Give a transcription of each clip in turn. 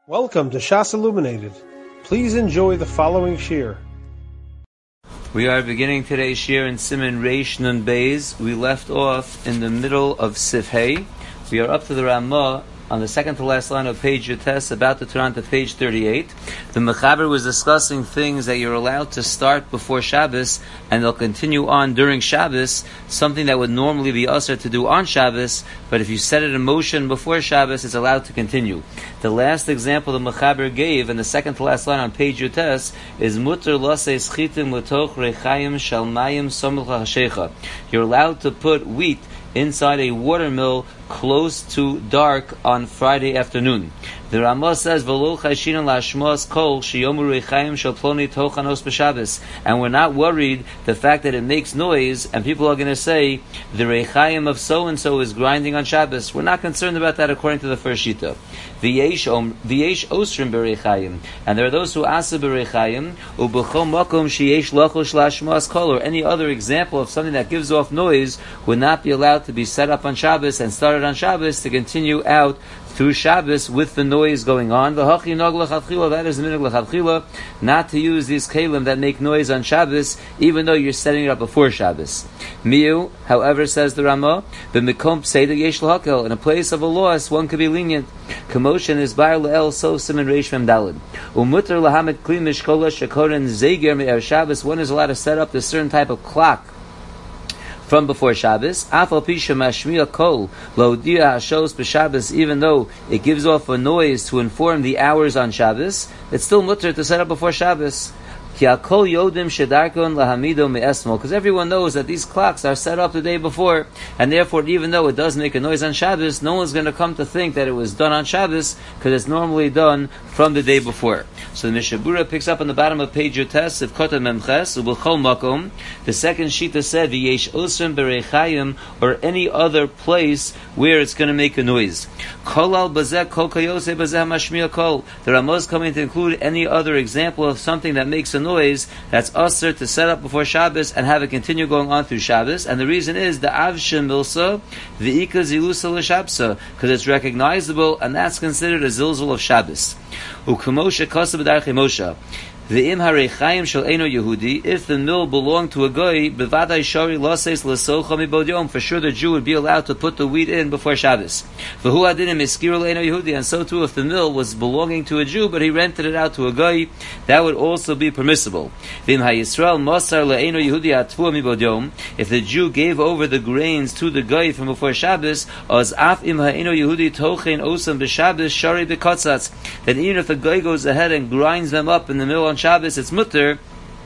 Welcome to Shas Illuminated. Please enjoy the following shir. We are beginning today's shir in Siman Reish Nun Beis. We left off in the middle of Sif Hey. We are up to the Ramah on the second to last line of page Yutes, about to turn on to page 38. The Mechaber was discussing things that you're allowed to start before Shabbos, and they'll continue on during Shabbos, something that would normally be usher to do on Shabbos, but if you set it in motion before Shabbos, it's allowed to continue. The last example the Mechaber gave, in the second to last line on page Yutes, is Mutter Lasei Schitim L'toch Rechayim Shalmayim Somel Chashecha. You're allowed to put wheat inside a watermill close to dark on Friday afternoon. The Ramah says, "V'lo chayshinan la'ashmos kol sheyomu reichayim shel ploni tochanos b'Shabbos," and we're not worried the fact that it makes noise and people are going to say the reichayim of so and so is grinding on Shabbos. We're not concerned about that according to the first shita. V'yesh osrim b'reichayim, and there are those who asa b'reichayim u'b'chol makom sheyesh lachosh la'ashmos kol, or any other example of something that gives off noise would not be allowed to be set up on Shabbos and started on Shabbos to continue out through Shabbos with the noise going on. That is the minhag l'chadchila, not to use these kelim that make noise on Shabbos, even though you're setting it up before Shabbos. Miu, however, says the Ramah, b'mikom pseida yesh l'hakel, in a place of a loss, one could be lenient. Commotion is bar le'el so siman reish mem dalid. Umutter lahamet kli mishkola shekoren zeger me'er Shabbos, one is allowed to set up this certain type of clock from before Shabbos, afal pisha mashmiya kol lo'dia hashos b'Shabbos, even though it gives off a noise to inform the hours on Shabbos, it's still mutter to set up before Shabbos. Because everyone knows that these clocks are set up the day before, and therefore, even though it does make a noise on Shabbos, no one's going to come to think that it was done on Shabbos, because it's normally done from the day before. So the Mishabura picks up on the bottom of page Yotes of Kota Memches, Ubulchol Makom. The second shita said, V'yesh osrim b'reichayim, or any other place where it's going to make a noise. Kol al bazeh kol kayose bazeh mashmiya kol. The Ramah is coming to include any other example of something that makes a noise that's usher to set up before Shabbos and have it continue going on through Shabbos. And the reason is the avshem milsa v'ika zilusa l'shabsa, because it's recognizable and that's considered a zilzul of Shabbos. U'kamosha kasa b'darchei Moshe. V'im hareichayim shel eino Yehudi, if the mill belonged to a goy, bevadai shari lases l'socha mibod yom, for sure the Jew would be allowed to put the wheat in before Shabbos. V'hu adinim iskir l'eino Yehudi, and so too if the mill was belonging to a Jew, but he rented it out to a goy, that would also be permissible. V'im hayisrael masar l'eino Yehudi atfua mibod yom, if the Jew gave over the grains to the goy from before Shabbos, as af im ha'eino Yehudi tochein osam b'Shabbos shari b'kotzatz, then even if the goy goes ahead and grinds them up in the mill on Shabbos, it's mutter.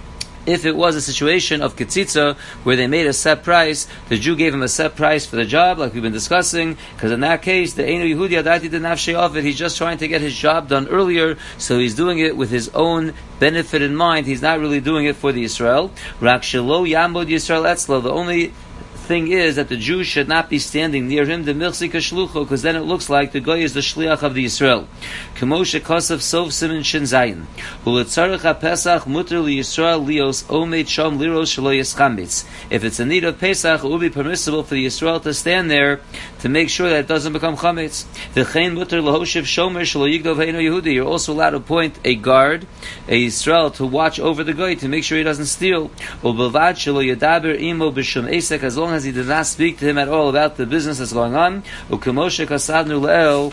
If it was a situation of Ketzitza, where they made a set price, the Jew gave him a set price for the job, like we've been discussing, because in that case, the Eino Yehudi Adati did nafshei of it, he's just trying to get his job done earlier, so he's doing it with his own benefit in mind, he's not really doing it for the Yisrael. Rak shelo yamod Yisrael etzlo, the only thing is that the Jew should not be standing near him, the milchsi kashlucho, because then it looks like the guy is the shliach of the Yisrael. Kemoshe kasav sov simin shin zayin. Uletzarech ha-pesach muter li-Yisrael lios omed shom liros shelo yischamitz. If it's a need of Pesach, it will be permissible for the Yisrael to stand there to make sure that it doesn't become chametz. V'chein muter lahoshiv shomer shelo yigdov heino Yehudi. You're also allowed to appoint a guard, a Yisrael, to watch over the guy to make sure he doesn't steal. U'belvad shelo yadaber imo b'shum esek, as long as he did not speak to him at all about the business that's going on. Ukemoshe kasadnu le'el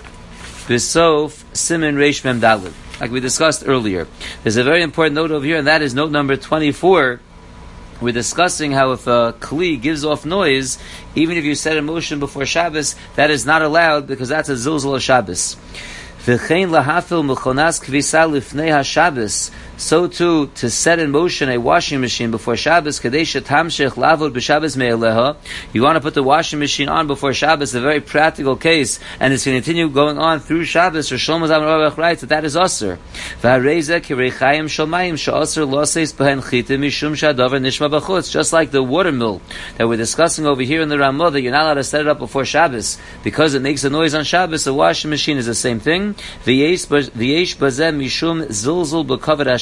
b'sof simin reish mem daled, like we discussed earlier. There's a very important note over here, and that is note number 24. We're discussing how if a kli gives off noise, even if you set in motion before Shabbos, that is not allowed because that's a zilzul of Shabbos. V'chein lahafil mechonas kvisa lifnei ha-Shabbos. So too, to set in motion a washing machine before Shabbos, Kadesh Tamshech Lavod B'Shabbos Me'eleha, you want to put the washing machine on before Shabbos, a very practical case, and it's going to continue going on through Shabbos. Or Shlomo Zalman Auerbach writes that is Aser. V'hareza Kireichayim Shalmayim Sha'aser Loses B'hen Chitim Mishum Sha'adavar Nishma B'chutz. Just like the watermill that we're discussing over here in the Ramah, that you're not allowed to set it up before Shabbos because it makes a noise on Shabbos. The washing machine is the same thing. V'yesh Bazeh Mishum Zilzul B'Kavod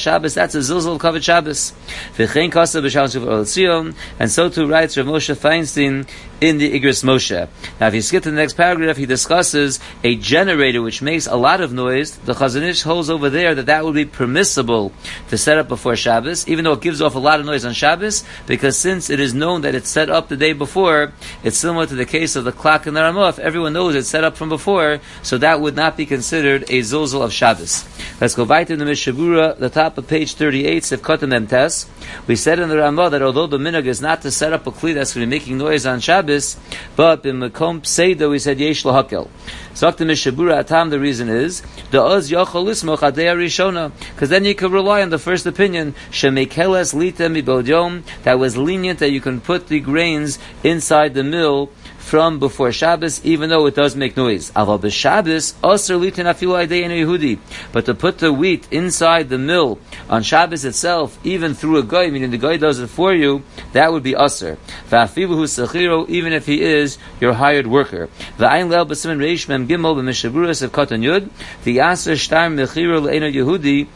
Shabbos, that's a zilzal kavod Shabbos. V'chein kasa b'shalom shuvah Or L'Tzion, and so too writes Rav Moshe Feinstein in the Igros Moshe. Now, if you skip to the next paragraph, he discusses a generator which makes a lot of noise. The Chazon Ish holds over there that would be permissible to set up before Shabbos, even though it gives off a lot of noise on Shabbos, because since it is known that it's set up the day before, it's similar to the case of the clock in the Ramah. If everyone knows it's set up from before, so that would not be considered a zilzal of Shabbos. Let's go weiter in the Mishabura, the top of page 38, Sefkotem Memtes. We said in the Ramah that although the minhag is not to set up a kli that's going to be making noise on Shabbos, but in Mekom Pseido we said yesh lahakel. So the Mishabura Atam, the reason is the Oz Yachol Lismoch Adei Rishona, because then you can rely on the first opinion Shemekeles Lita Mibod Yom, that was lenient that you can put the grains inside the mill from before Shabbos, even though it does make noise. Aval b'Shabbos aser litin afilu adei eno Yehudi, but to put the wheat inside the mill on Shabbos itself, even through a guy, meaning the guy does it for you, that would be aser. Va'afilu hu sechiro, even if he is your hired worker. Va'ayin leil b'simen reish mem gimel b'mishaburas of katan yud, the aser shtar mechiro le'eno Yehudi,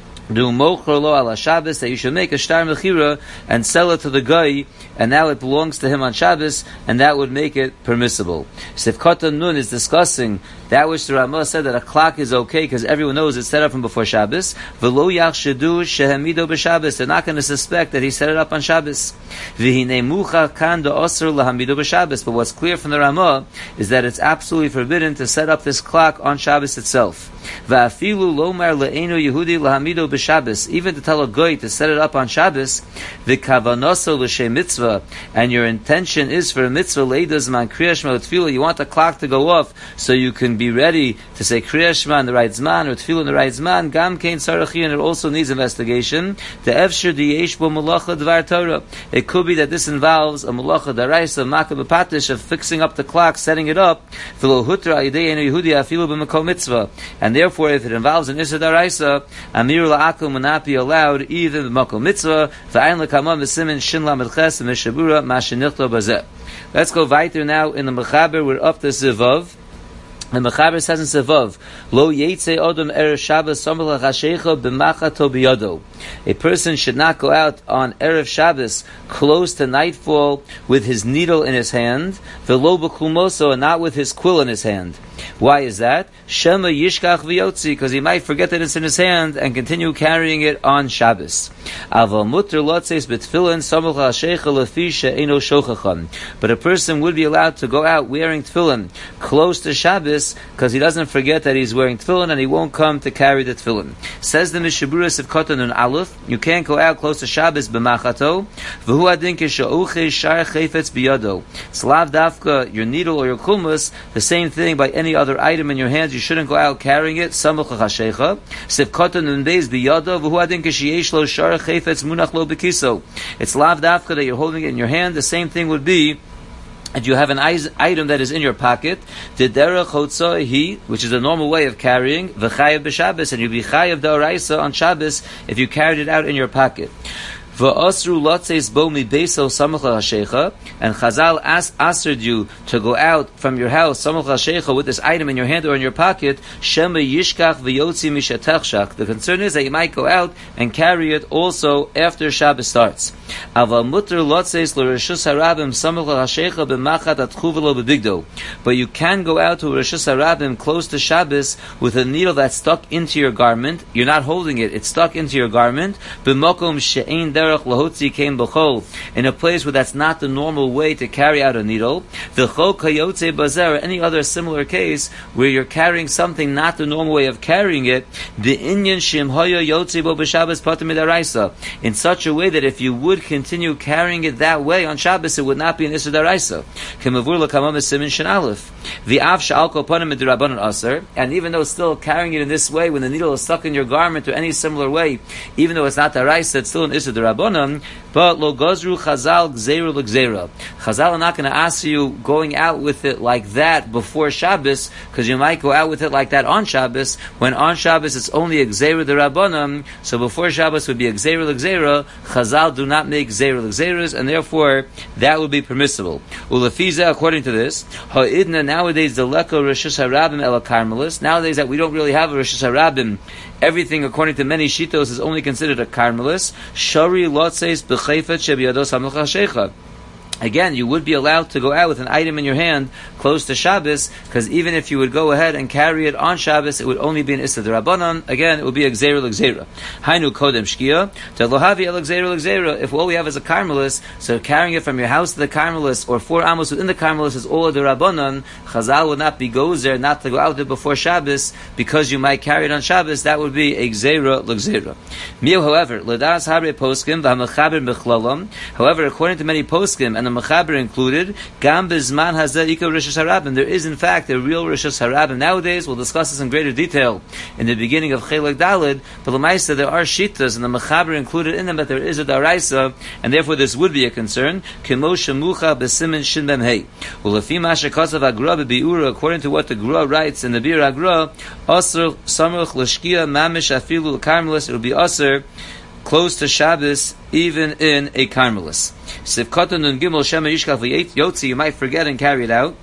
do mocher lo ala Shabbos, that you should make a shtar mechira and sell it to the guy, and now it belongs to him on Shabbos, and that would make it permissible. Sefkata Nun is discussing that which the Ramah said that a clock is okay because everyone knows it's set up from before Shabbos. V'lo yachshedu shehemido b'Shabbos. They're not going to suspect that he set it up on Shabbos. V'hinei mucha kan da'osr lahamido b'Shabbos. But what's clear from the Ramah is that it's absolutely forbidden to set up this clock on Shabbos itself. Va'afilu lomar le'enu Yehudi lahamido b'Shabbos. Even to tell a goy to set it up on Shabbos, v'kavanoso l'shem mitzvah, and your intention is for a mitzvah leidas man kriya shema tefillah. You want the clock to go off so you can be ready to say Kriya Shema in the right zman or Tefillah in the right zman. Gam kein tzarachi, and it also needs investigation. The efshir diyesh bo malacha dvar Torah. It could be that this involves a malacha daraisa makah b'patish of fixing up the clock, setting it up. V'lo hutra ayidei eno Yehudi afilu b'makom mitzvah. And therefore, if it involves an issa daraisa, amir la'akum will not be allowed either b'makom mitzvah. V'ayin l'kamam v'simin shin lamed ches v'mishabura mashenichto bazeh. Let's go weiter now in the Mechaber. We're up to Zivav. The Mechaber says in Sevav, Lo yetze odom erev Shabbos samach hashecha b'machato biyado. A person should not go out on erev Shabbos close to nightfall with his needle in his hand, v'lo b'klumoso, and not with his quill in his hand. Why is that? Shema yishkach v'yotzi, because he might forget that it's in his hand and continue carrying it on Shabbos. Aval mutter lotzeis b'tfilin samach hashecha lefi she'eno shochachan. But a person would be allowed to go out wearing tefillin close to Shabbos, because he doesn't forget that he's wearing tefillin and he won't come to carry the tefillin. Says the Mishaburas of Kotan and Aleph, you can't go out close to Shabbos b'machato, v'hu adin k'sha'uche shar chayfetz biyado. It's lav dafka, your needle or your kulmus, the same thing by any other item in your hands, you shouldn't go out carrying it, samach l'chashecha, siv kotan and beis biyado, v'hu adin k'sheyesh lo shar chayfetz munach lo bekiso. It's lav dafka that you're holding it in your hand, the same thing would be and you have an item that is in your pocket, the derech hotzah, which is a normal way of carrying, v'chayev b'Shabbos, and you be chayev d'oraisa on Shabbos if you carried it out in your pocket. V'asru lotzeis bo mi beiso samach l'hashecha, and Chazal asked you to go out from your house samach l'hashecha with this item in your hand or in your pocket. Shema yishkach v'yotzi mishatachshach. The concern is that you might go out and carry it also after Shabbos starts. Aval mutter lotzeis l'reshus harabim samach l'hashecha b'machat atchu v'lo b'bigdo. But you can go out to reshus harabim close to Shabbos with a needle that's stuck into your garment. You're not holding it; it's stuck into your garment. B'mokom she'ein derech lahotzi kein b'chol, in a place where that's not the normal way to carry out a needle. V'chol kayotze bazer, any other similar case where you're carrying something not the normal way of carrying it, the inyan shim hoya yotze bo b'Shabbos pater midaraisa, in such a way that if you would continue carrying it that way on Shabbos, it would not be an issur daraisa. Kemavur l'kamam esimin shin aleph. V'av she'al kol panim midrabanan aser, and even though still carrying it in this way, when the needle is stuck in your garment or any similar way, even though it's not daraisa, it's still an issur darabanan. Rabbanan, but lo gozru Chazal gzeira l'gzeira. Chazal are not going to ask you going out with it like that before Shabbos, because you might go out with it like that on Shabbos, when on Shabbos it's only a gzeira the Rabbanan, so before Shabbos would be a gzeira l'gzeira. Chazal do not make gzeira l'gzeiras, and therefore that would be permissible. Ulefiza, according to this, ha'idna, nowadays the leko Rishus HaRabim ela Karmelis, nowadays that we don't really have a Rishus HaRabim, everything according to many shitos is only considered a Karmelis. Shari lotzeis b'chayfet shebiyados hamilcha shecha. Again, you would be allowed to go out with an item in your hand close to Shabbos, because even if you would go ahead and carry it on Shabbos, it would only be an Issa D'Rabbanan. Again, it would be a Gzeira L'Gzeira. Hainu Kodem Shkia, to Lohavi El Gzeira L'Gzeira. If all we have is a Carmelis, so carrying it from your house to the Carmelis, or 4 amos within the Carmelis is all a D'Rabbanan, Chazal would not be gozer, not to go out there before Shabbos, because you might carry it on Shabbos, that would be a Gzeira L'Gzeira. Miu, however, L'das Habre Poskim, V'Hamachaber Mechlalam, however, according to many Poskim, and the Mechaber included, Gam Bizman Hazeh Ika Rishus HaRabim. There is in fact a real Rishus HaRabim nowadays. We'll discuss this in greater detail in the beginning of Chelek Daled. But L'maisa, there are Shitas, and the Mechaber included in them that there is a Daraisa, and therefore this would be a concern. Kemo Shemucha B'Simin Shin Bem Hei. Ulefi Masha Kasav Agra B'Biura, according to what the Gra writes in the Bir Agra, Asr Samuch L'Shkia Mamish Afilu L'Karmelis. It will be Asr close to Shabbos, even in a Carmelis. Sivkatan and Gimel Shema Yishkach V'Yotzi, you might forget and carry it out.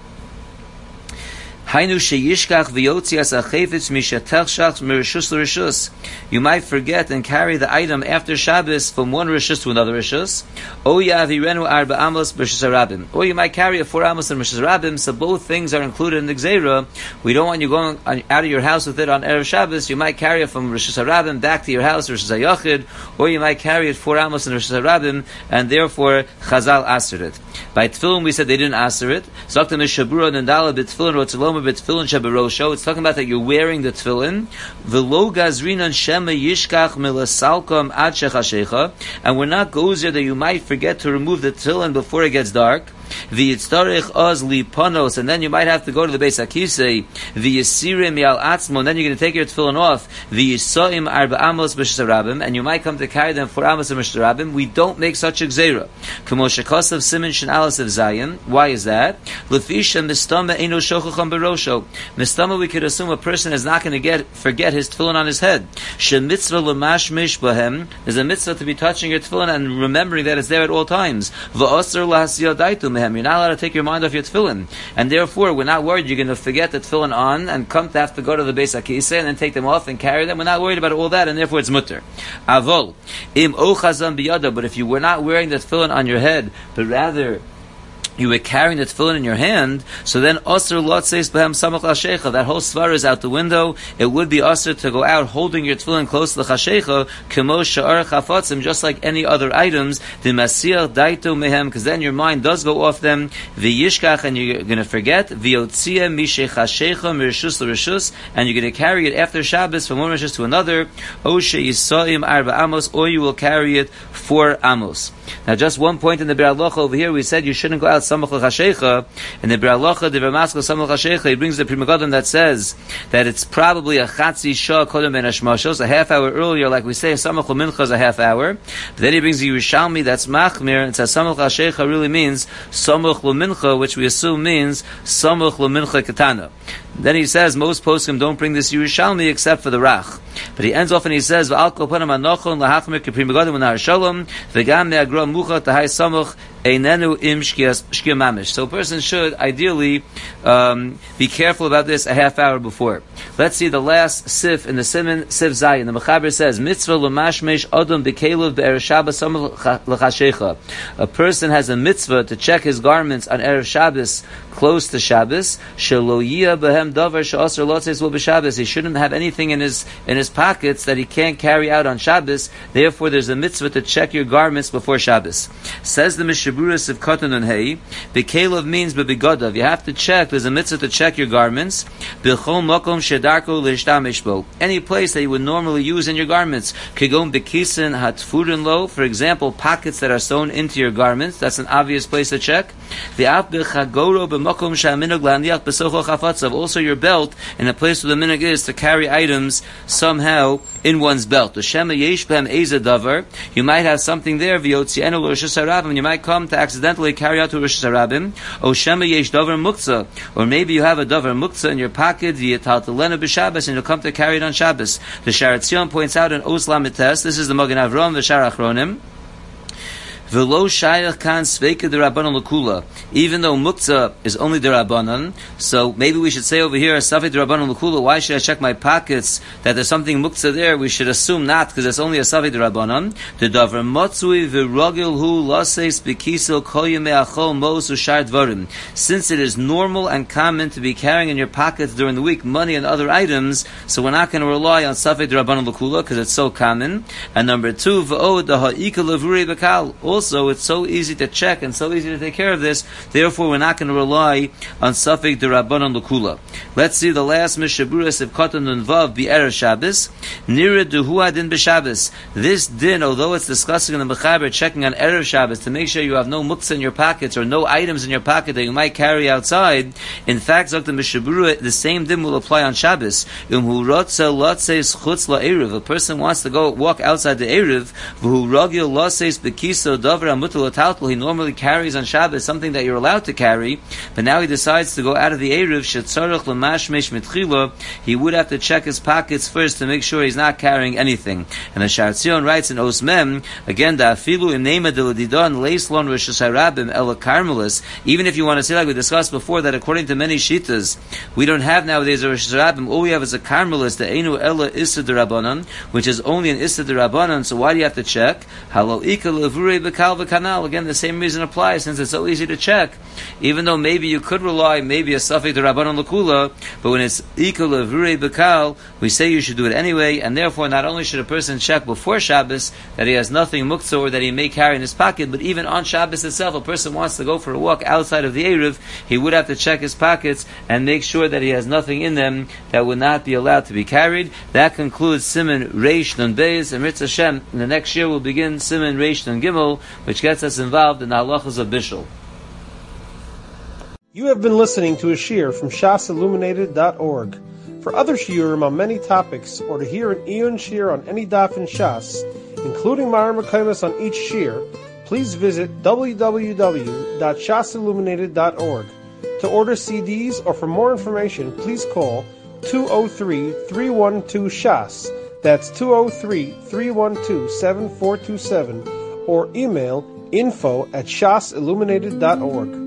Hainu sheyishkach v'yotzi as a chayfetz mishatachshach merishus l'rishus. You might forget and carry the item after Shabbos from one rishus to another rishus. O yavirenu arba amos b'rishus harabim. Or you might carry a 4 amos and rishus harabim. So both things are included in the gzeira. We don't want you going out of your house with it on erev Shabbos. You might carry it from rishus harabim back to your house, rishus hayachid, or you might carry it 4 amos and rishus harabim, and therefore Chazal asked it. By tefillin, we said they didn't answer it. Zakta mishabura nendala b'tefillin rotzaloma b'tefillin shabarosho. It's talking about that you're wearing the tefillin. V'lo gazrinan shema yishkach milasalkam ad shechashecha. And we're not gozer that you might forget to remove the tefillin before it gets dark. V'yitztarich oz lipanos, and then you might have to go to the Beis HaKisei. V'yisirim yal atzmo, and then you're going to take your tefillin off. V'yisoim arba amos b'shus harabim, and you might come to carry them 4 amos and b'shus harabim. We don't make such a gzeira. K'mo shekasav simin shin alas of Zayin. Why is that? L'fisha mistama eino shochacham berosho. Mistama, we could assume a person is not going to forget his tefillin on his head. She mitzvah l'mashmish b'hem. There's a mitzvah to be touching your tefillin and remembering that it's there at all times. V'osr lahasiyah daitum. You're not allowed to take your mind off your tefillin, and therefore we're not worried you're going to forget the tefillin on and come to have to go to the Beis HaKisei and then take them off and carry them. We're not worried about all that, and therefore it's mutter. Avol im ochazam biyada. But if you were not wearing the tefillin on your head, but rather you were carrying the tefillin in your hand, so then Asr Lotzeis B'hem Samach L'Chashecha, that whole svar is out the window. It would be Asr to go out holding your tefillin close to the Chashecha, Kemo Sha'ar Chafatzim, just like any other items, the Masiyah Daito Mehem, because then your mind does go off them, V'yishkach, and you're going to forget, V'yotzia Mishe Chashecha Mirishus L'Rishus, and you're going to carry it after Shabbos from one Rishus to another, O She'yisoim Arba Amos, or you will carry it 4 amos. Now just one point in the Bir Halacha over here, we said you shouldn't go out Samach L'Chashecha. In the Bir Halacha, the Ramaskal Samach L'Chashecha, he brings the Pri Megadim that says that it's probably a Chatzi Shah Kodem Ben Hashmashos, a half hour earlier, like we say, Samach L'Mincha is a half hour. But then he brings the Yerushalmi, that's Machmir, and says Samach L'Chashecha really means Samach L'Mincha, which we assume means Samach L'Mincha Ketana. Then he says most poskim don't bring this Yerushalmi except for the Rach. But he ends off and he says, "V'al kol panim anochon lahachmir k'pri megadim u'nahar shalom v'gam me'agra mucha tahai samuch einenu im shkia mamish." So a person should ideally be careful about this a half hour before. Let's see the last sif in the Siman, Sif Zayin. The Mechaber says, "Mitzvah l'mashmesh adam b'kelev be'erev Shabbos samuch l'chashecha." A person has a mitzvah to check his garments on erev Shabbos close to Shabbos. Shelo yiyah behem davar she'asr lotzeis lo b'Shabbos. He shouldn't have anything in his pockets that he can't carry out on Shabbos. Therefore, there's a mitzvah to check your garments before Shabbos. Says the Mishaburas of Katan and Hay, B'kelev means b'bigadav. You have to check. There's a mitzvah to check your garments. B'chol makom shedarko l'ishtamesh bo. Any place that you would normally use in your garments. Kigom b'kisin hatfurin lo. For example, pockets that are sewn into your garments. That's an obvious place to check. V'af b'chagoro b'makom she'aminog la'aniach b'socho chafatzav. Also your belt in a place where the minhag is to carry items somehow in one's belt. You might have something there, you might come to accidentally carry out to Rosh Hashanah. Or maybe you have a davar muktzah in your pocket, and you'll come to carry it on Shabbos. The Sha'ar Tzion points out in Os Lamites, this is the Magen Avram, the Sha'ar Achronim, V'lo shayach kan sveika d'Rabbanan l'kula. Even though muktzah is only d'Rabbanan, so maybe we should say over here, safek d'Rabbanan l'kula, why should I check my pockets that there's something muktzah there? We should assume not, because it's only a safek d'Rabbanan. The davar motzui v'rogil hu laseis b'kisel kol yemei achol mos u'shar dvarim. Since it is normal and common to be carrying in your pockets during the week money and other items, so we're not going to rely on safek d'Rabbanan l'kula, because it's so common. And number two, v'od the ha'ika l'vurei b'kal. Also, it's so easy to check and so easy to take care of this. Therefore, we're not going to rely on safek d'Rabbanan l'kula. Let's see the last Mishnah Berurah Sivkatan and Vav B'erev Shabbos. Nira duhu din b'Shabbos. This din, although it's discussing in the Mechaber, checking on erev Shabbos to make sure you have no muktzah in your pockets or no items in your pocket that you might carry outside. In fact, Zok the Mishnah Berurah, the same din will apply on Shabbos. A person wants to go walk outside the erev. V'hu ragil laseis b'kiso davar. He normally carries on Shabbos something that you're allowed to carry, but now he decides to go out of the Erev. He would have to check his pockets first to make sure he's not carrying anything. And the Sha'ar Tzion writes in Os Mem, again, even if you want to say, like we discussed before, that according to many Shitas, we don't have nowadays a Rosh Hashanah, all we have is a Carmelis, the Einu Ella Issa D'Rabbanan, which is only an Issa D'Rabbanan, so why do you have to check? Halo Ika Levurei B'Kal Canal. Again, the same reason applies, since it's so easy to check. Even though maybe you could rely, maybe a safek d'Rabbanan l'kula, but when it's ikal v'rei b'kal, we say you should do it anyway, and therefore not only should a person check before Shabbos that he has nothing muktzah or that he may carry in his pocket, but even on Shabbos itself, a person wants to go for a walk outside of the Erev, he would have to check his pockets and make sure that he has nothing in them that would not be allowed to be carried. That concludes Siman Reish Nun Beis, and Ritz Hashem, in the next year we'll begin Siman Reish Nun Gimel, which gets us involved in the halachas of Bishul. You have been listening to a shiur from shasilluminated.org. For other shiurim on many topics, or to hear an Iyun shiur on any daf in Shas, including Mareh Mekomos on each shiur, please visit www.shasilluminated.org. To order CDs or for more information, please call 203-312-SHAS. That's 203-312-7427, or email info@shasilluminated.org.